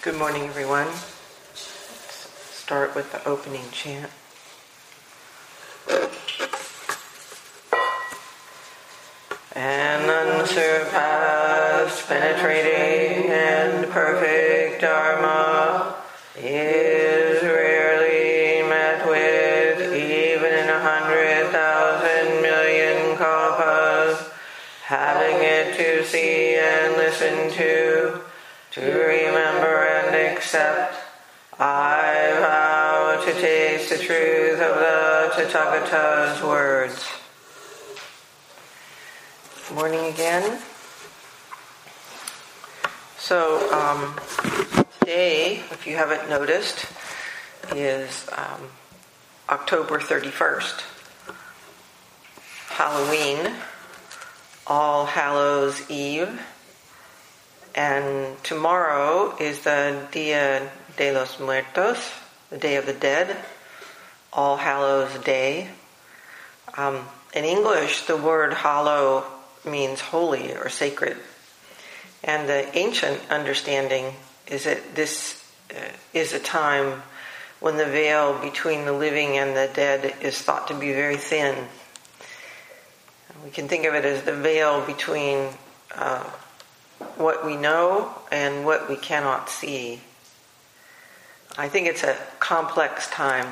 Good morning, everyone. Let's start with the opening chant. An unsurpassed, penetrating, and perfect Dharma is rarely met with, even in 100,000 million kalpas. Having it to see and listen to remember and accept, I vow to taste the truth of the Tathagata's words. Morning again. So today, if you haven't noticed, is October 31st, Halloween, All Hallows Eve, and tomorrow is the Dia de los Muertos, the Day of the Dead, All Hallows Day. In English, the word hallow means holy or sacred. And the ancient understanding is that this is a time when the veil between the living and the dead is thought to be very thin. We can think of it as the veil between what we know and what we cannot see. I think it's a complex time.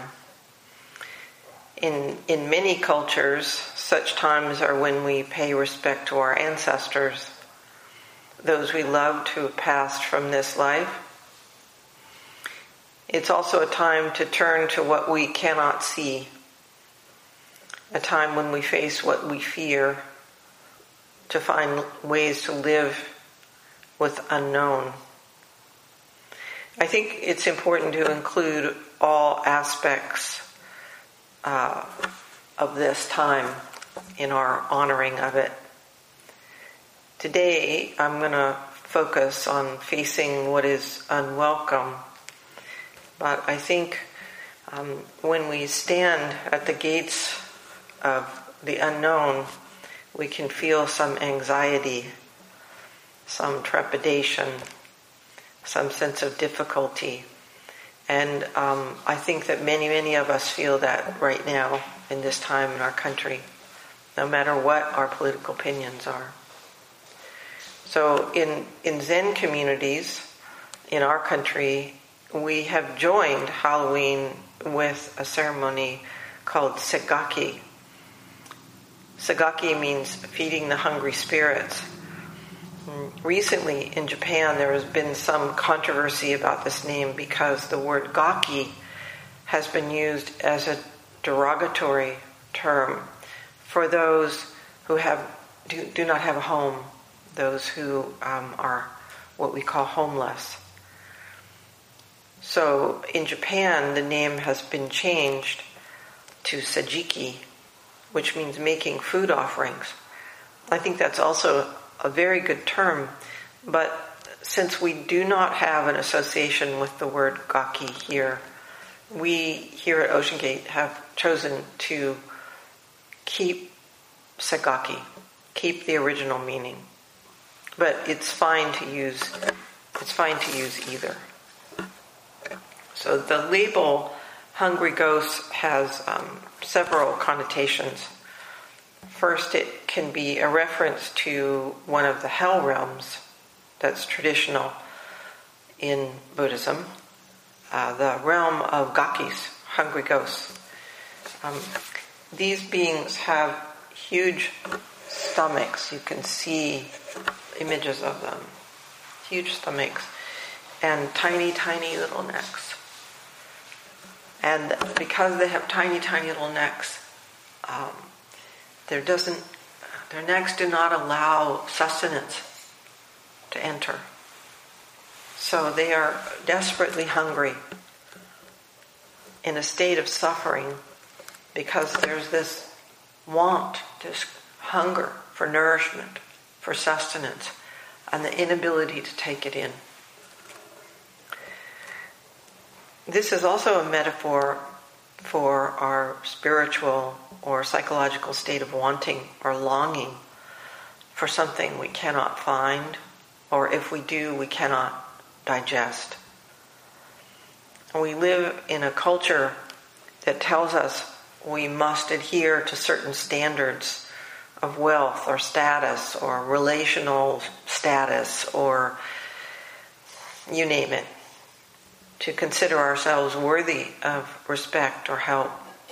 In many cultures, such times are when we pay respect to our ancestors, those we loved who have passed from this life. It's also a time to turn to what we cannot see, a time when we face what we fear, to find ways to live with unknown. I think it's important to include all aspects of this time in our honoring of it. Today, I'm going to focus on facing what is unwelcome. But I think when we stand at the gates of the unknown, we can feel some anxiety, some trepidation, some sense of difficulty. And I think that many of us feel that right now in this time in our country, no matter what our political opinions are. So in Zen communities in our country, we have joined Halloween with a ceremony called Segaki. Segaki means feeding the hungry spirits. Recently in Japan there has been some controversy about this name because the word gaki has been used as a derogatory term for those who do not have a home, those who are what we call homeless. So in Japan the name has been changed to Sajiki, which means making food offerings. I think that's also a very good term, but since we do not have an association with the word gaki here, we here at Ocean Gate have chosen to keep Segaki, keep the original meaning. But it's fine to use either. So the label Hungry Ghost has several connotations. First, it can be a reference to one of the hell realms that's traditional in Buddhism, the realm of Gakis, hungry ghosts. These beings have huge stomachs. You can see images of them. Huge stomachs and tiny little necks. And because they have tiny little necks, their necks do not allow sustenance to enter. So they are desperately hungry, in a state of suffering, because there's this want, this hunger for nourishment, for sustenance, and the inability to take it in. This is also a metaphor for our spiritual or psychological state of wanting or longing for something we cannot find, or if we do, we cannot digest. We live in a culture that tells us we must adhere to certain standards of wealth or status or relational status or you name it, to consider ourselves worthy of respect or help.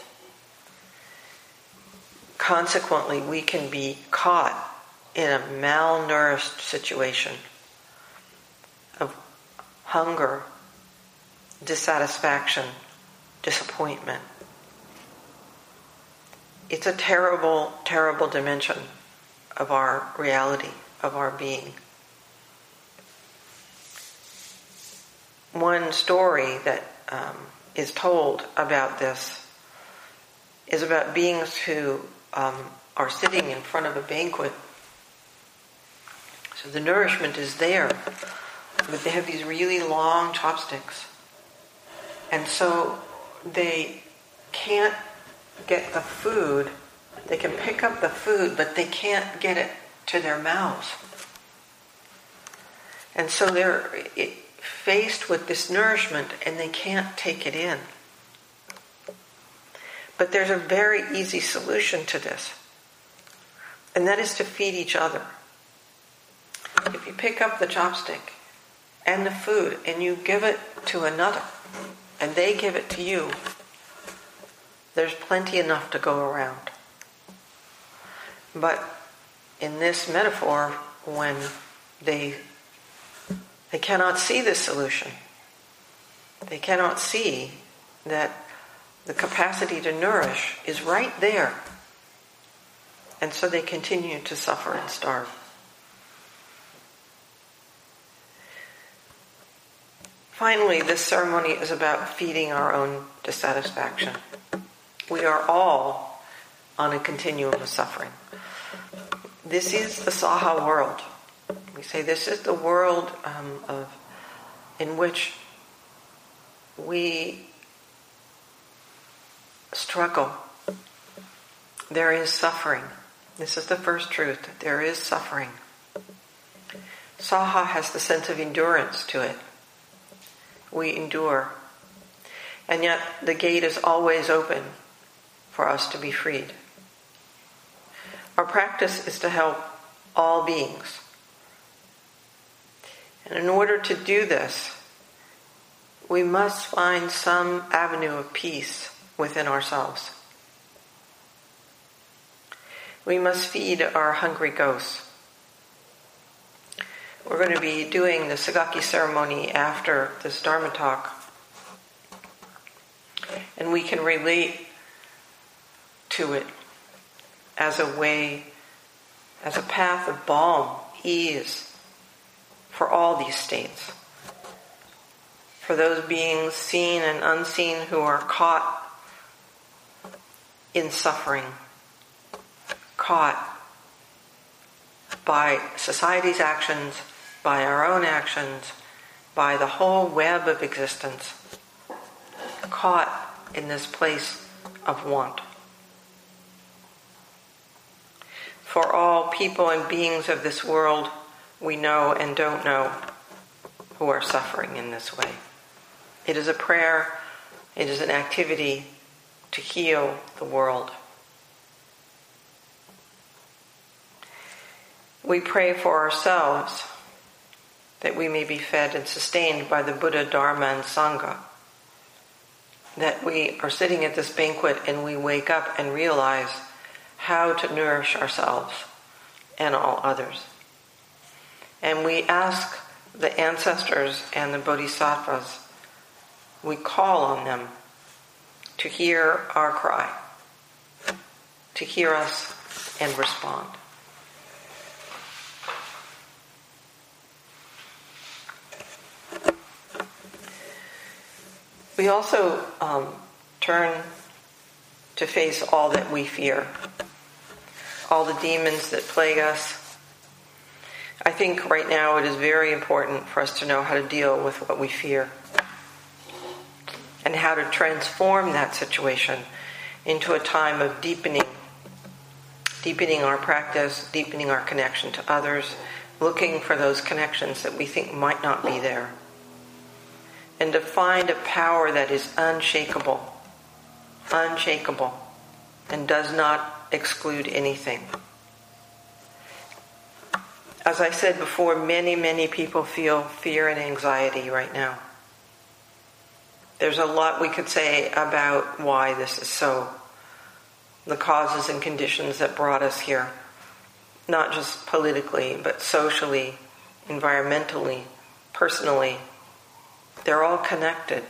Consequently, we can be caught in a malnourished situation of hunger, dissatisfaction, disappointment. It's a terrible, terrible dimension of our reality, of our being. One story that is told about this is about beings who are sitting in front of a banquet. So the nourishment is there, but they have these really long chopsticks. And so they can't get the food. They can pick up the food, but they can't get it to their mouths. And so they're faced with this nourishment and they can't take it in. But there's a very easy solution to this, and that is to feed each other. If you pick up the chopstick and the food and you give it to another, and they give it to you, there's plenty enough to go around. But in this metaphor, when they cannot see this solution, they cannot see that the capacity to nourish is right there. And so they continue to suffer and starve. Finally, this ceremony is about feeding our own dissatisfaction. We are all on a continuum of suffering. This is the Saha world. We say this is the world in which we struggle. There is suffering. This is the first truth, that there is suffering. Saha has the sense of endurance to it. We endure. And yet the gate is always open for us to be freed. Our practice is to help all beings. And in order to do this, we must find some avenue of peace within ourselves. We must feed our hungry ghosts. We're going to be doing the Sagaki ceremony after this Dharma talk. And we can relate to it as a way, as a path of balm, ease for all these states. For those beings seen and unseen who are caught in suffering, caught by society's actions, by our own actions, by the whole web of existence, caught in this place of want. For all people and beings of this world, we know and don't know, who are suffering in this way. It is a prayer, it is an activity to heal the world. We pray for ourselves that we may be fed and sustained by the Buddha, Dharma, and Sangha. That we are sitting at this banquet and we wake up and realize how to nourish ourselves and all others. And we ask the ancestors and the bodhisattvas, we call on them to hear our cry, to hear us and respond. We also turn to face all that we fear, all the demons that plague us. I think right now it is very important for us to know how to deal with what we fear and how to transform that situation into a time of deepening our practice, deepening our connection to others, looking for those connections that we think might not be there. and to find a power that is unshakable, and does not exclude anything. As I said before, many, many people feel fear and anxiety right now. There's a lot we could say about why this is so. The causes and conditions that brought us here. Not just politically, but socially, environmentally, personally. They're all connected.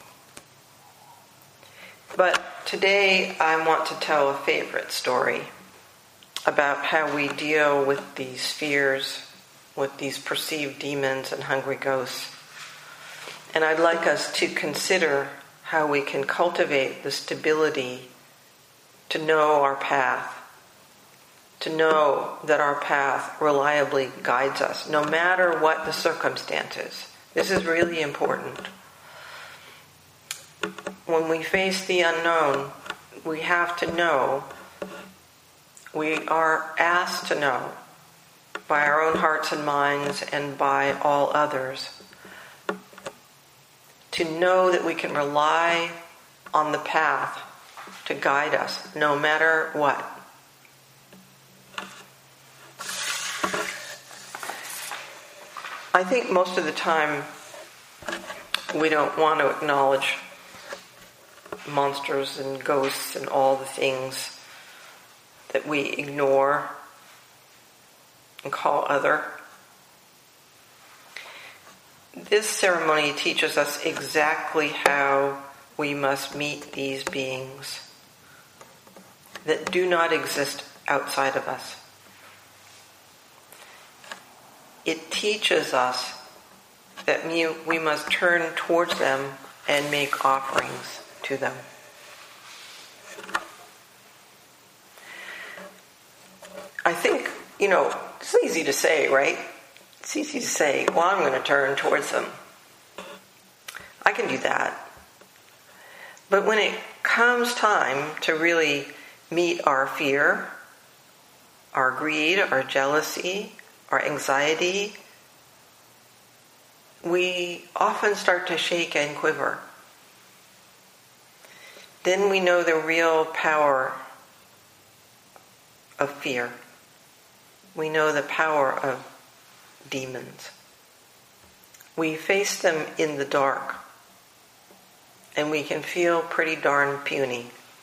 But today I want to tell a favorite story about how we deal with these fears, with these perceived demons and hungry ghosts. And I'd like us to consider how we can cultivate the stability to know our path, to know that our path reliably guides us, no matter what the circumstances. This is really important. When we face the unknown, we have to know, we are asked to know by our own hearts and minds and by all others, to know that we can rely on the path to guide us no matter what. I think most of the time we don't want to acknowledge monsters and ghosts and all the things that we ignore and call other. This ceremony teaches us exactly how we must meet these beings that do not exist outside of us. It teaches us that we must turn towards them and make offerings to them. I think, it's easy to say, right? It's easy to say, well, I'm going to turn towards them. I can do that. But when it comes time to really meet our fear, our greed, our jealousy, our anxiety, we often start to shake and quiver. Then we know the real power of fear. We know the power of demons. We face them in the dark, and we can feel pretty darn puny.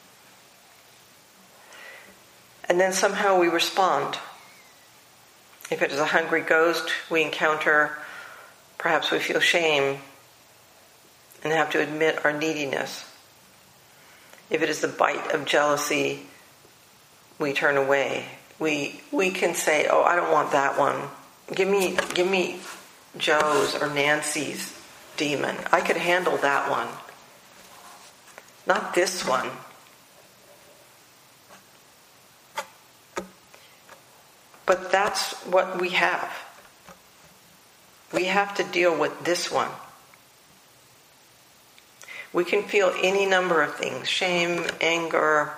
And then somehow we respond. If it is a hungry ghost we encounter, perhaps we feel shame and have to admit our neediness. If it is the bite of jealousy, we turn away. We can say, oh, I don't want that one. Give me Joe's or Nancy's demon. I could handle that one. Not this one. But that's what we have. We have to deal with this one. We can feel any number of things: shame, anger,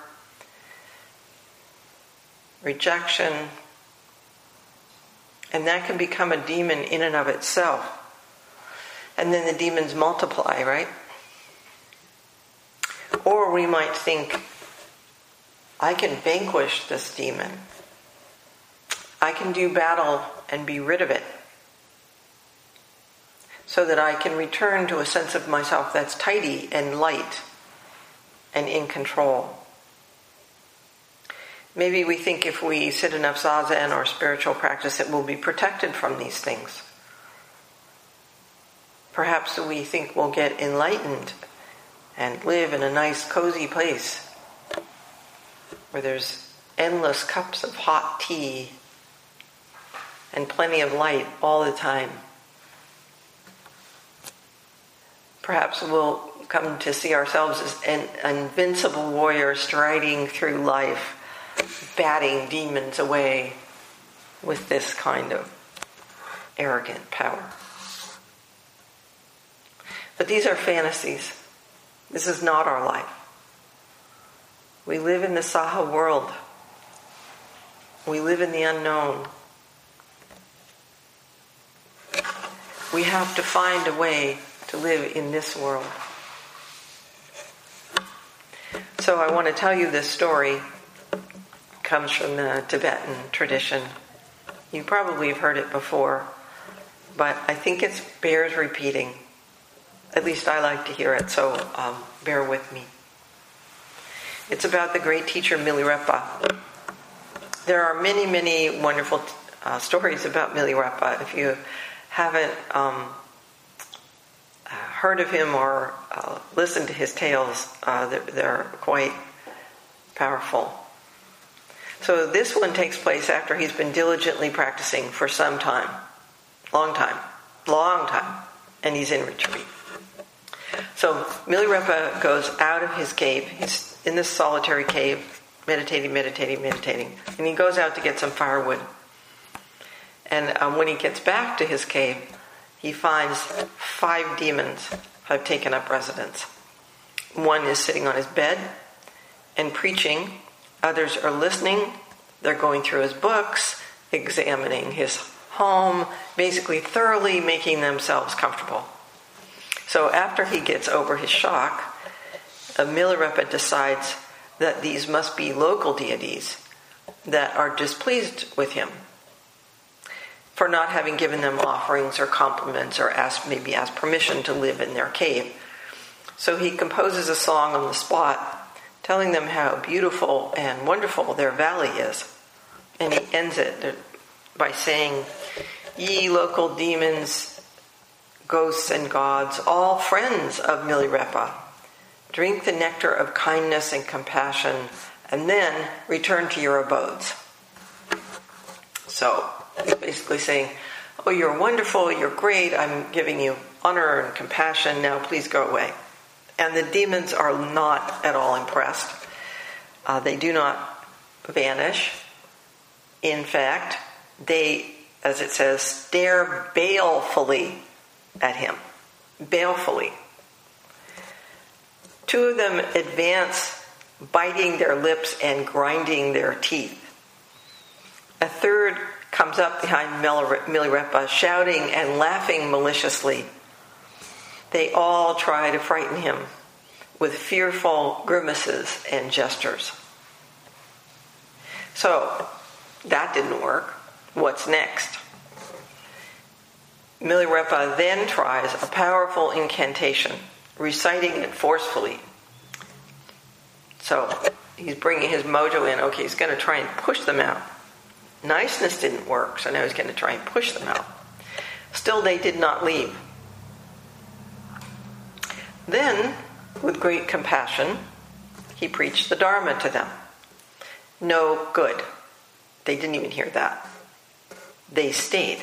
rejection, and that can become a demon in and of itself. And then the demons multiply, right? Or we might think, I can vanquish this demon. I can do battle and be rid of it, so that I can return to a sense of myself that's tidy and light and in control. Maybe we think if we sit enough zazen or spiritual practice, it will be protected from these things. Perhaps we think we'll get enlightened and live in a nice, cozy place where there's endless cups of hot tea and plenty of light all the time. Perhaps we'll come to see ourselves as an invincible warrior striding through life, batting demons away with this kind of arrogant power. But these are fantasies. This is not our life. We live in the Saha world. We live in the unknown. We have to find a way to live in this world. So I want to tell you this story. It comes from the Tibetan tradition. You probably have heard it before, but I think it bears repeating. At least I like to hear it, so bear with me. It's about the great teacher Milarepa. There are many, many wonderful stories about Milarepa. If you haven't heard of him or listened to his tales, they're quite powerful. So this one takes place after he's been diligently practicing for some time, long time, and he's in retreat. So Milarepa goes out of his cave. He's in this solitary cave, meditating, and he goes out to get some firewood. And when he gets back to his cave, he finds 5 demons have taken up residence. One is sitting on his bed and preaching. Others are listening. They're going through his books, examining his home, basically thoroughly making themselves comfortable. So after he gets over his shock, Milarepa decides that these must be local deities that are displeased with him for not having given them offerings or compliments or asked permission to live in their cave. So he composes a song on the spot telling them how beautiful and wonderful their valley is. And he ends it by saying, "Ye local demons, ghosts and gods, all friends of Milarepa, drink the nectar of kindness and compassion, and then return to your abodes." So he's basically saying, oh, you're wonderful, you're great, I'm giving you honor and compassion, now please go away. And the demons are not at all impressed. They do not vanish. In fact, they, as it says, stare balefully at him. Balefully. 2 of them advance, biting their lips and grinding their teeth. A third comes up behind Milarepa, shouting and laughing maliciously. They all try to frighten him with fearful grimaces and gestures. So, that didn't work. What's next? Milarepa then tries a powerful incantation, reciting it forcefully. So, he's bringing his mojo in. Okay, he's going to try and push them out. Niceness didn't work, so now he's going to try and push them out. Still, they did not leave. Then, with great compassion, he preached the Dharma to them. No good. They didn't even hear that. They stayed.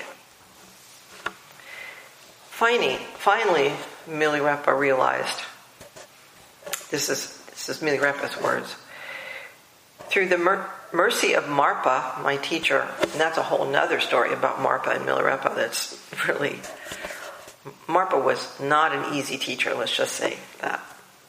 Finally, Milarepa realized, this is Milarepa's words, through the mercy of Marpa, my teacher, and that's a whole nother story about Marpa and Milarepa that's really, Marpa was not an easy teacher, let's just say that.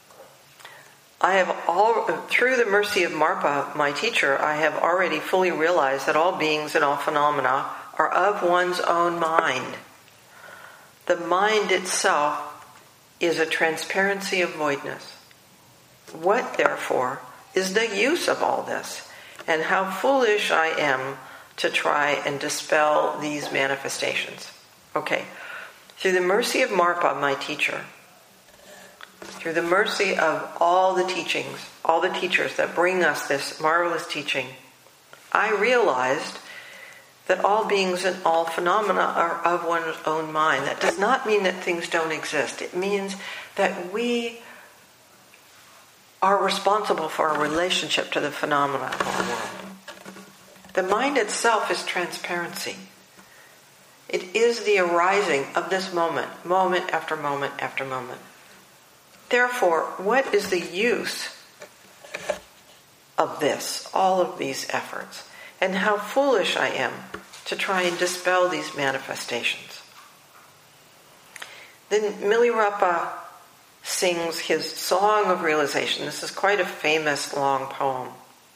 Through the mercy of Marpa, my teacher, I have already fully realized that all beings and all phenomena are of one's own mind. The mind itself is a transparency of voidness. What, therefore, is the use of all this? And how foolish I am to try and dispel these manifestations. Okay, through the mercy of Marpa, my teacher, through the mercy of all the teachings, all the teachers that bring us this marvelous teaching, I realized that all beings and all phenomena are of one's own mind. That does not mean that things don't exist. It means that we are responsible for our relationship to the phenomena of our world. The mind itself is transparency. It is the arising of this moment after moment after moment. Therefore, what is the use of this, all of these efforts? And how foolish I am to try and dispel these manifestations. Then Milarepa sings his Song of Realization. This is quite a famous long poem.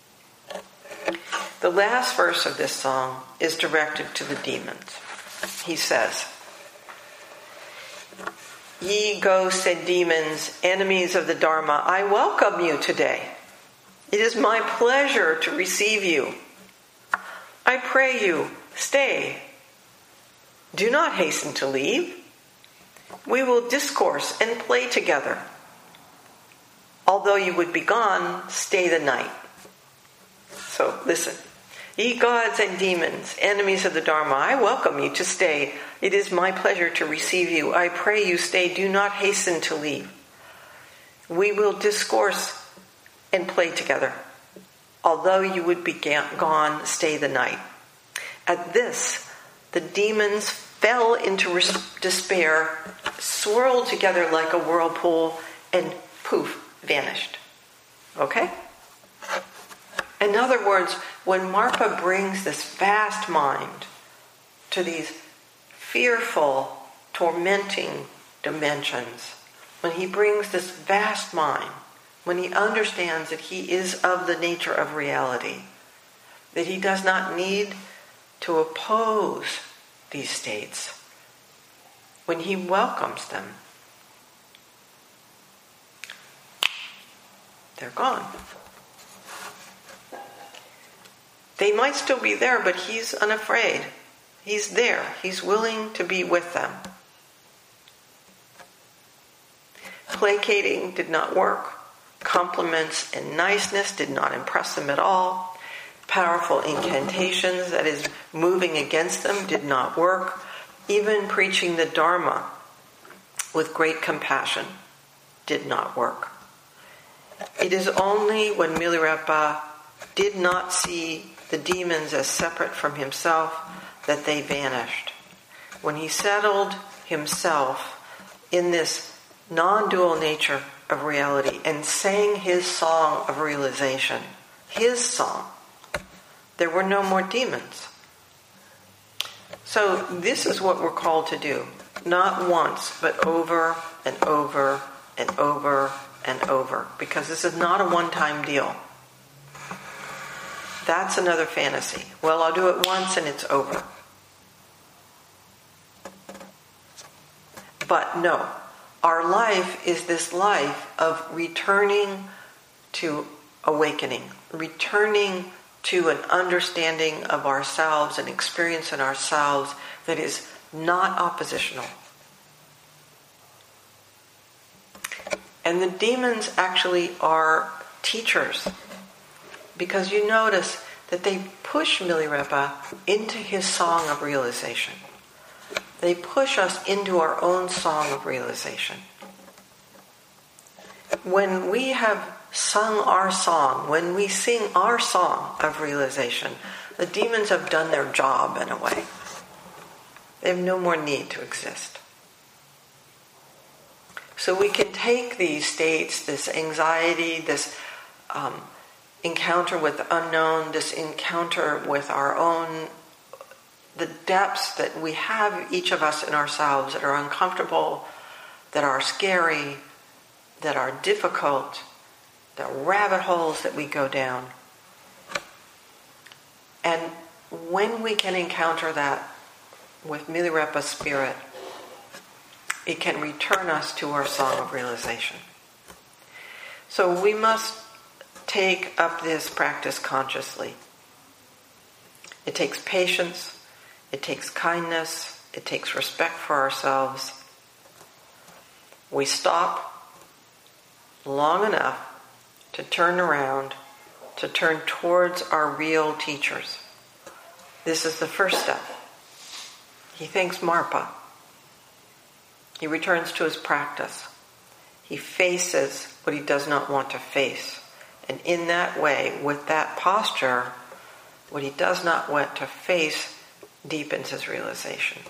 The last verse of this song is directed to the demons. He says, Ye ghosts and demons, enemies of the Dharma, I welcome you today. It is my pleasure to receive you. I pray you, stay. Do not hasten to leave. We will discourse and play together. Although you would be gone, stay the night. So listen. Ye gods and demons, enemies of the Dharma, I welcome you to stay. It is my pleasure to receive you. I pray you stay. Do not hasten to leave. We will discourse and play together. Although you would be gone, stay the night. At this, the demons fell into despair, swirled together like a whirlpool, and poof, vanished. Okay? In other words, when Marpa brings this vast mind to these fearful, tormenting dimensions, when he brings this vast mind, when he understands that he is of the nature of reality, that he does not need to oppose these states, when he welcomes them, they're gone. They might still be there, but he's unafraid. He's there. He's willing to be with them. Placating did not work. Compliments and niceness did not impress them at all. Powerful incantations, that is, moving against them, did not work. Even preaching the Dharma with great compassion did not work. It is only when Milarepa did not see the demons as separate from himself that they vanished. When he settled himself in this non-dual nature of reality and sang his song of realization, his song, there were no more demons. So this is what we're called to do. Not once, but over and over and over and over. Because this is not a one-time deal. That's another fantasy. Well, I'll do it once and it's over. But no, our life is this life of returning to awakening, returning to an understanding of ourselves, an experience in ourselves that is not oppositional. And the demons actually are teachers. Because you notice that they push Milarepa into his song of realization. They push us into our own song of realization. When we have sung our song, when we sing our song of realization, the demons have done their job in a way. They have no more need to exist. So we can take these states, this anxiety, this encounter with the unknown, this encounter with our own, the depths that we have, each of us in ourselves, that are uncomfortable, that are scary, that are difficult, the rabbit holes that we go down. And when we can encounter that with Milarepa's spirit, it can return us to our song of realization. So we must take up this practice consciously. It takes patience, it takes kindness, it takes respect for ourselves. We stop long enough to turn around, to turn towards our real teachers. This is the first step. He thanks Marpa. He returns to his practice. He faces what he does not want to face. And in that way, with that posture, what he does not want to face deepens his realization.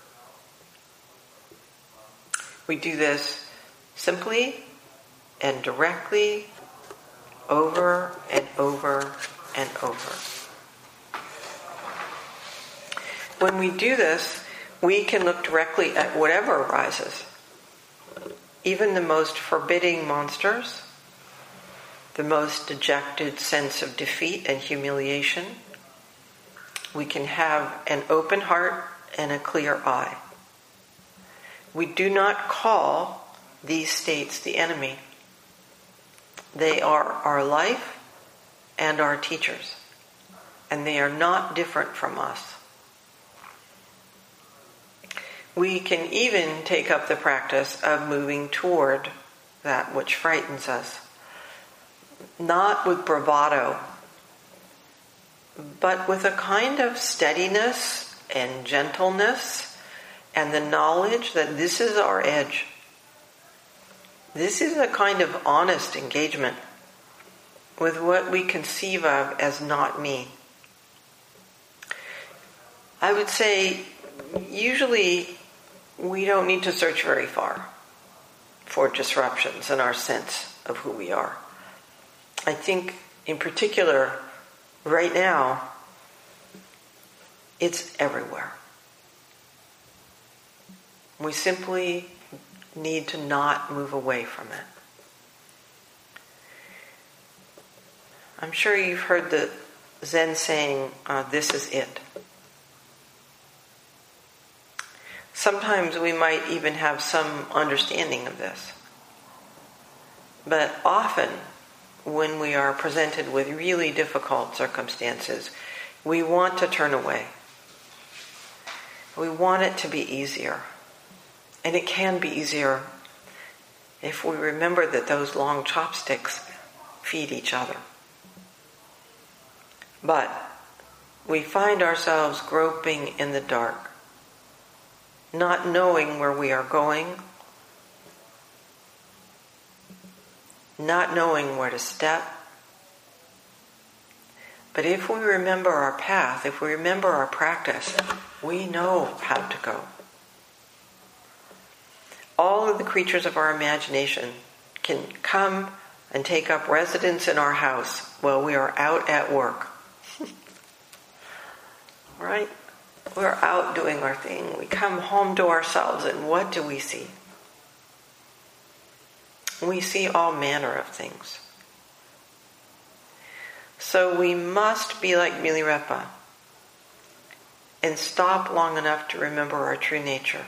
We do this simply and directly, over and over and over. When we do this, we can look directly at whatever arises. Even the most forbidding monsters, the most dejected sense of defeat and humiliation. We can have an open heart and a clear eye. We do not call these states the enemy. They are our life and our teachers, and they are not different from us. We can even take up the practice of moving toward that which frightens us, not with bravado, but with a kind of steadiness and gentleness and the knowledge that this is our edge. This is a kind of honest engagement with what we conceive of as not me. I would say usually we don't need to search very far for disruptions in our sense of who we are. I think in particular, right now, it's everywhere. We simply need to not move away from it. I'm sure you've heard the Zen saying, this is it. Sometimes we might even have some understanding of this. But often, when we are presented with really difficult circumstances, we want to turn away. We want it to be easier. And it can be easier if we remember that those long chopsticks feed each other. But we find ourselves groping in the dark, not knowing where we are going, not knowing where to step. But if we remember our path, if we remember our practice, we know how to go. All of the creatures of our imagination can come and take up residence in our house while we are out at work. Right? We're out doing our thing. We come home to ourselves, and what do we see? We see all manner of things. So we must be like Milarepa and stop long enough to remember our true nature.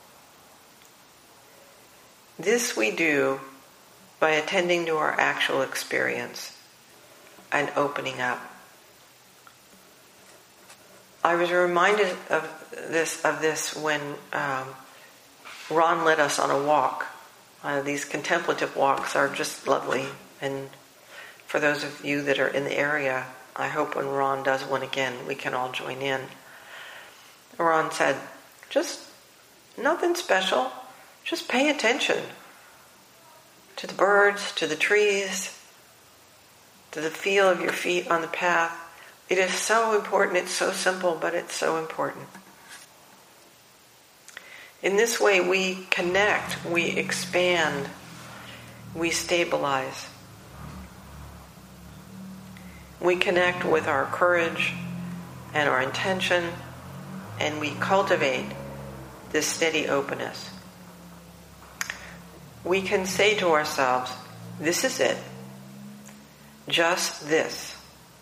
This we do by attending to our actual experience and opening up. I was reminded of this when Ron led us on a walk. These contemplative walks are just lovely, and for those of you that are in the area, I hope when Ron does one again, we can all join in. Ron said, just nothing special, just pay attention to the birds, to the trees, to the feel of your feet on the path. It is so important. It's so simple, but it's so important. In this way, we connect, we expand, we stabilize. We connect with our courage and our intention, and we cultivate this steady openness. We can say to ourselves, this is it. Just this.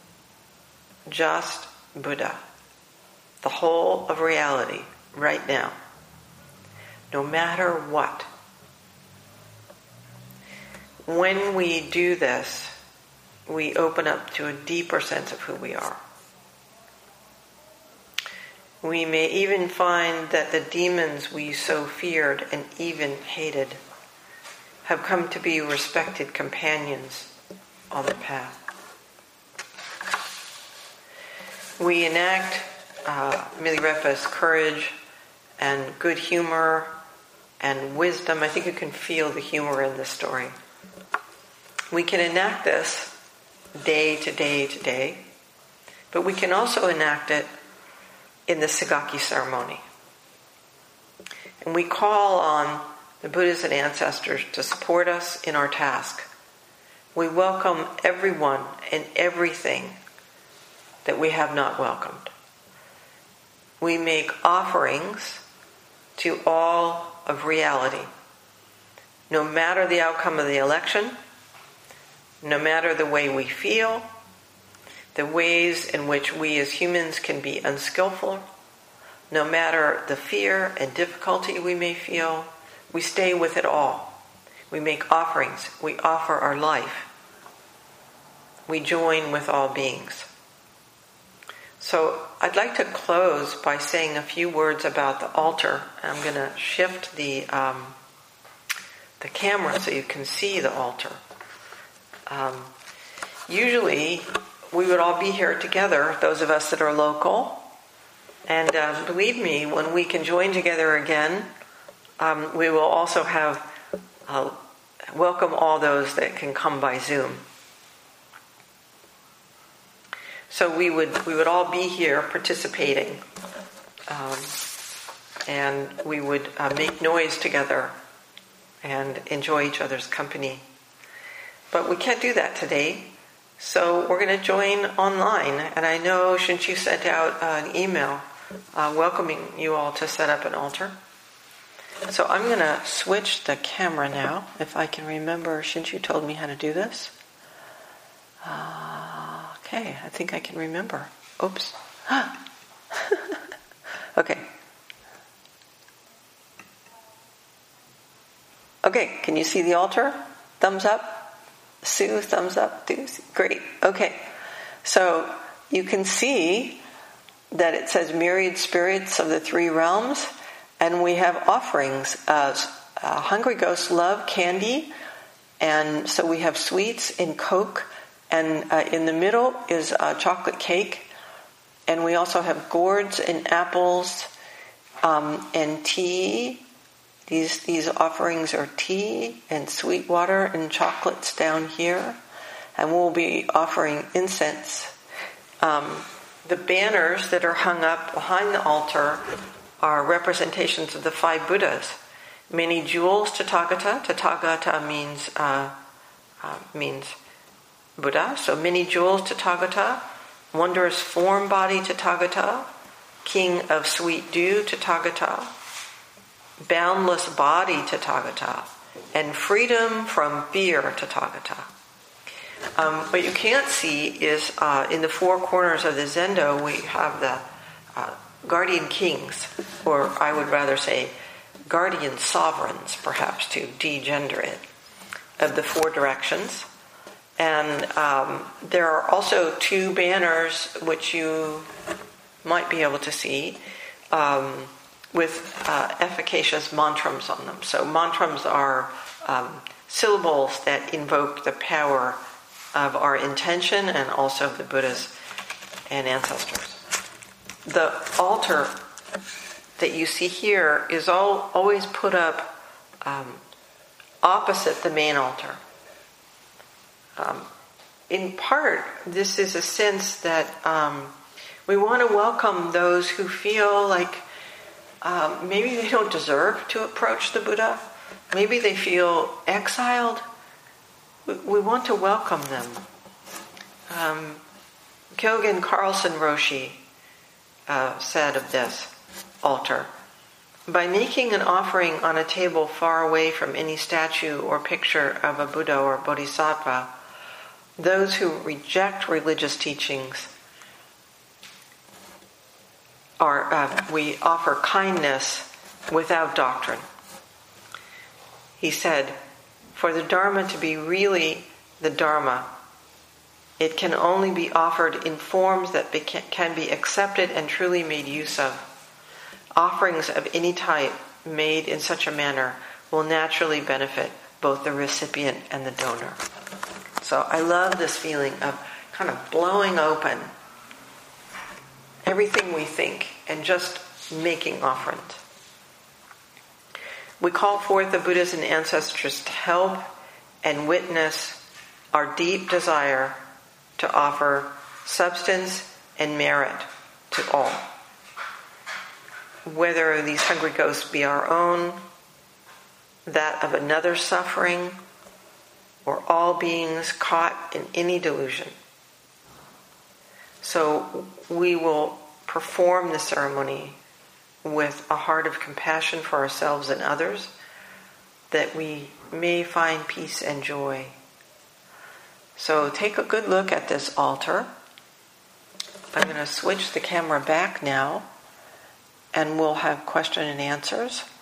Just Buddha. The whole of reality right now. No matter what. When we do this, we open up to a deeper sense of who we are. We may even find that the demons we so feared and even hated have come to be respected companions on the path. We enact Milarepa's courage and good humor and wisdom. I think you can feel the humor in this story. We can enact this day to day to day, but we can also enact it in the Sagaki ceremony. And we call on the Buddhas and ancestors to support us in our task. We welcome everyone and everything that we have not welcomed. We make offerings to all of reality, no matter the outcome of the election, no matter the way we feel, the ways in which we as humans can be unskillful, No matter the fear and difficulty we may feel, we stay with it all. We make offerings. We offer our life. We join with all beings. So I'd like to close by saying a few words about the altar. I'm going to shift the camera so you can see the altar. Usually we would all be here together, those of us that are local. And believe me, when we can join together again, we will also have welcome all those that can come by Zoom. So we would all be here participating, and we would make noise together and enjoy each other's company. But we can't do that today, so we're going to join online. And I know Shinchu sent out an email welcoming you all to set up an altar. So I'm going to switch the camera now, if I can remember. Shinchu told me how to do this. Okay, I think I can remember. Oops. Okay. Okay, can you see the altar? Thumbs up. Sue, thumbs up. Great. Okay. So you can see that it says myriad spirits of the three realms, and we have offerings. Hungry ghosts love candy, and so we have sweets and Coke, and in the middle is chocolate cake, and we also have gourds and apples and tea. These offerings are tea and sweet water and chocolates down here, and we'll be offering incense. The banners that are hung up behind the altar are representations of the 5 Buddhas. Many jewels, Tathagata. Tathagata means Buddha. So many jewels, Tathagata. Wondrous form body, Tathagata. King of sweet dew, Tathagata. Boundless body, Tathagata. And freedom from fear, Tathagata. What you can't see is in the 4 corners of the zendo we have the guardian kings, or I would rather say guardian sovereigns, perhaps to de-gender it, of the 4 directions. And there are also 2 banners which you might be able to see with efficacious mantras on them. So mantras are syllables that invoke the power of our intention and also of the Buddhas and ancestors. The altar that you see here is always put up opposite the main altar. In part, this is a sense that we want to welcome those who feel like maybe they don't deserve to approach the Buddha. Maybe they feel exiled. We want to welcome them. Kyogen Carlson Roshi said of this altar, by making an offering on a table far away from any statue or picture of a Buddha or Bodhisattva, those who reject religious teachings we offer kindness without doctrine. He said, for the Dharma to be really the Dharma, it can only be offered in forms that can be accepted and truly made use of. Offerings of any type made in such a manner will naturally benefit both the recipient and the donor. So I love this feeling of kind of blowing open everything we think and just making offerings. We call forth the Buddhas and ancestors to help and witness our deep desire to offer substance and merit to all. Whether these hungry ghosts be our own, that of another suffering, or all beings caught in any delusion. So we will perform the ceremony with a heart of compassion for ourselves and others, that we may find peace and joy. So take a good look at this altar. I'm going to switch the camera back now, and we'll have question and answers.